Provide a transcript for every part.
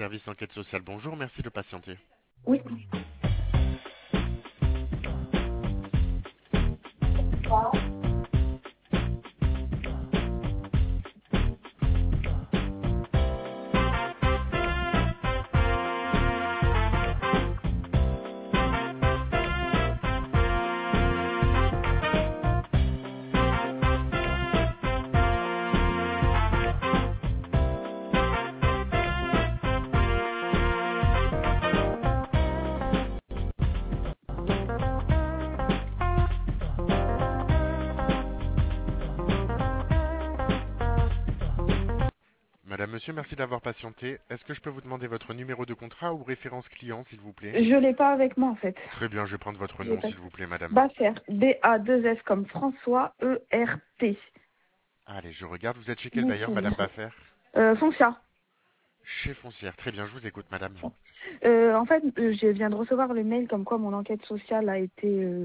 service enquête sociale, bonjour, merci de patienter. Oui. Madame, monsieur, merci d'avoir patienté. Est-ce que je peux vous demander votre numéro de contrat ou référence client, s'il vous plaît? Je l'ai pas avec moi en fait. Très bien, je vais prendre votre Je l'ai nom, pas. s'il vous plaît, madame. Bafer. B-A-2-S comme François E-R-T. Allez, je regarde, vous êtes chez quel bailleur, Messine. madame Baffer? Foncia. Chez Foncière, très bien, je vous écoute, madame. En fait, je viens de recevoir le mail comme quoi mon enquête sociale a été.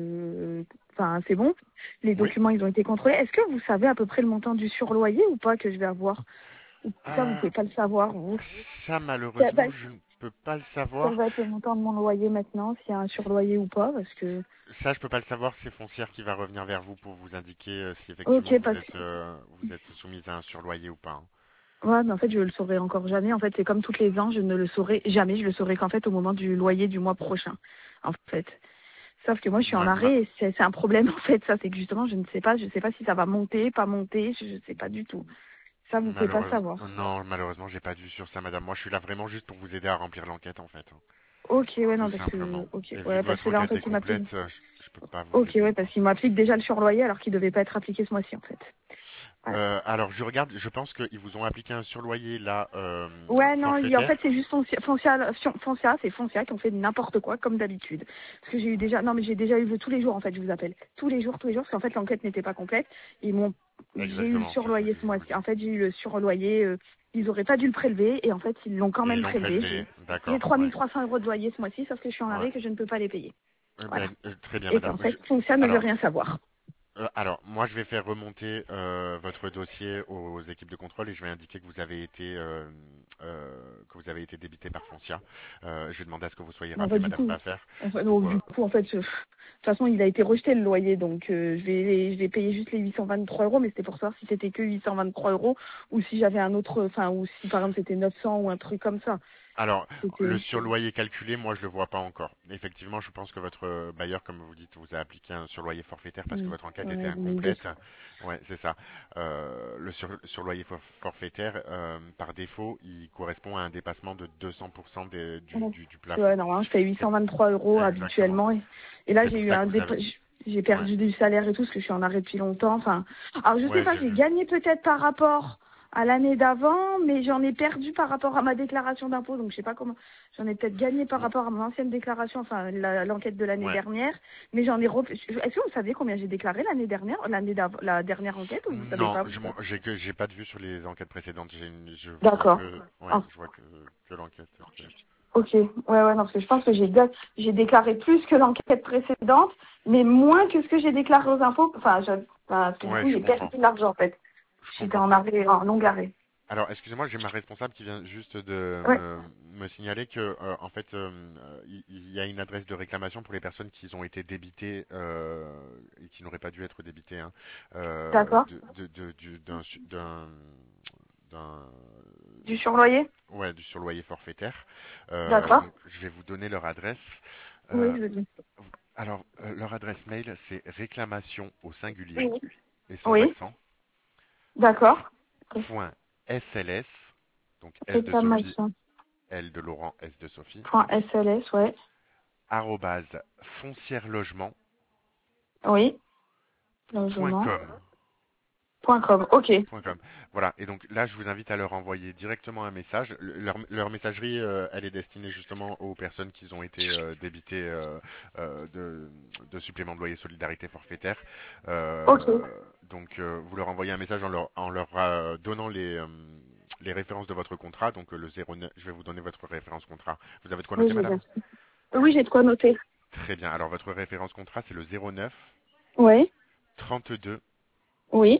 Enfin, c'est bon. Les Oui. documents, ils ont été contrôlés. Est-ce que vous savez à peu près le montant du surloyer ou pas que je vais avoir? Ça, vous Ah, pouvez pas le savoir, vous. ça, Ça va malheureusement, je ne peux pas le Quel savoir. va être le montant de mon loyer maintenant, s'il y a un surloyer ou pas, parce que. Ça, je peux pas le savoir, c'est Foncière qui va revenir vers vous pour vous indiquer si effectivement Ok, parce que. vous êtes soumise à un surloyer ou pas, hein. Ouais, mais en fait, je le saurai encore jamais. En fait, c'est comme tous les ans, je ne le saurai jamais. Je le saurai qu'en fait, au moment du loyer du mois prochain. En fait. Sauf que moi, je suis en Ouais, arrêt et c'est un problème, en fait. Ça, c'est que justement, je ne sais pas. Je sais pas si ça va monter, pas monter. Je ne sais pas du tout. Ça, vous pouvez pas malheureusement, savoir. non, malheureusement, j'ai pas vu sur ça, madame. Moi, je suis là vraiment juste pour vous aider à remplir l'enquête, en fait, hein. Ok, ouais, Tout non, parce que. simplement. Ok, Et vu ouais, que parce votre que là, en enquête fait, est il m'applique. complète, je peux pas vous Ok, aider, ouais, quoi. parce qu'il m'applique déjà le surloyer alors qu'il devait pas être appliqué ce mois-ci, en fait. Ouais. Alors, je regarde, je pense qu'ils vous ont appliqué un surloyer là Ouais, non, en forfaitaire. fait, c'est juste Foncia, c'est Foncia qui ont fait n'importe quoi, comme d'habitude. Parce que j'ai eu déjà, non, mais j'ai déjà eu tous les jours, en fait, je vous appelle. Tous les jours, parce qu'en fait, l'enquête n'était pas complète. J'ai eu le Exactement, surloyer ce je vous mois-ci. dis. En fait, j'ai eu le surloyer, ils auraient pas dû le prélever, et en fait, ils l'ont quand Et ils même l'ont prélevé. prélevé, J'ai d'accord, ouais. 3 300 € de loyer ce mois-ci, sauf que je suis en Ouais. arrêt, que je ne peux pas les payer. Voilà. Très bien, Et madame. qu'en fait, Foncia ne veut Alors, rien savoir. alors, moi, je vais faire remonter votre dossier aux équipes de contrôle et je vais indiquer que vous avez été débité par Foncia. Je vais demander à ce que vous soyez En fait, rappelé, du madame coup, Baffer, donc, pour. du coup, en fait, de toute façon, il a été rejeté le loyer, donc je vais payer juste les 823 €, mais c'était pour savoir si c'était que 823 € ou si j'avais un autre, enfin, ou si par exemple c'était 900 ou un truc comme ça. Alors, le C'était. surloyer calculé, moi, je le vois pas encore. Effectivement, je pense que votre bailleur, comme vous dites, vous a appliqué un surloyer forfaitaire parce que votre enquête était Ouais, incomplète. Ouais, c'est ça. Surloyer forfaitaire, par défaut, il correspond à un dépassement de 200% Ouais, du parce que, plafond. ouais, normalement, je paye C'est 823 € exactement. habituellement, et là, C'est j'ai pour eu ça que un vous avez. j'ai Ouais. perdu du salaire et tout, parce que je suis en arrêt depuis longtemps. Enfin, alors je sais Ouais, pas, j'ai j'ai vu. gagné peut-être par rapport à l'année d'avant, mais j'en ai perdu par rapport à ma déclaration d'impôt, donc je sais pas comment. J'en ai peut-être gagné par Ou- rapport à mon ancienne déclaration, enfin l'enquête de l'année Ouais. dernière, mais Est-ce que vous savez combien j'ai déclaré l'année dernière, la dernière enquête, ou vous savez Non, pas vous ça? j'ai pas de vue sur les enquêtes précédentes. Je vois D'accord. que, ouais, Ah, je vois que l'enquête. ok. Ouais, ouais, non, parce que je pense que j'ai déclaré plus que l'enquête précédente, mais moins que ce que j'ai déclaré aux impôts. Parce que du Ouais, coup, je j'ai perdu comprends. de l'argent, en fait. Je J'étais comprends. en arrêt, en long arrêt. Alors, excusez-moi, j'ai ma responsable qui vient juste de Ouais. me signaler que, en fait, il y a une adresse de réclamation pour les personnes qui ont été débitées et qui n'auraient pas dû être débitées, hein, D'accord. d'un, Du surloyer? ouais, du surloyer forfaitaire. D'accord. Donc, je vais vous donner leur adresse. Oui, Euh, je dis. alors, leur adresse mail, c'est réclamation au singulier Oui. et sans Oui. accent, D'accord. point SLS, donc S de Sophie, Réclamation. L de Laurent, S de Sophie, Point SLS, ouais. arrobase foncièrelogement.com. Oui. Logement. Point com. Ok. Voilà, et donc là, je vous invite à leur envoyer directement un message. Leur messagerie, elle est destinée justement aux personnes qui ont été débitées euh, de, de supplément de loyer solidarité forfaitaire. Ok. Vous leur envoyez un message en leur donnant les références de votre contrat. Donc, le 09, je vais vous donner votre référence contrat. Vous avez de quoi Oui, noter, j'ai madame? bien. Oui, j'ai de quoi noter. Très bien. Alors, votre référence contrat, c'est le 09 Oui. 32 Oui.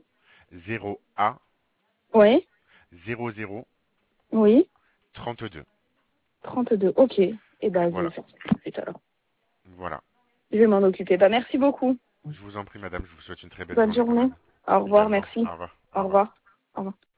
0A Oui. 00 Oui. 32. 32, ok. Et ben, je Voilà. vais faire ça tout de suite alors. Voilà. Je vais m'en occuper. Bah, merci beaucoup. Je vous en prie, madame. Je vous souhaite une très belle Bonne journée quand journée. même. Au revoir, Également. merci. Au revoir. Au Au revoir. revoir. Au revoir.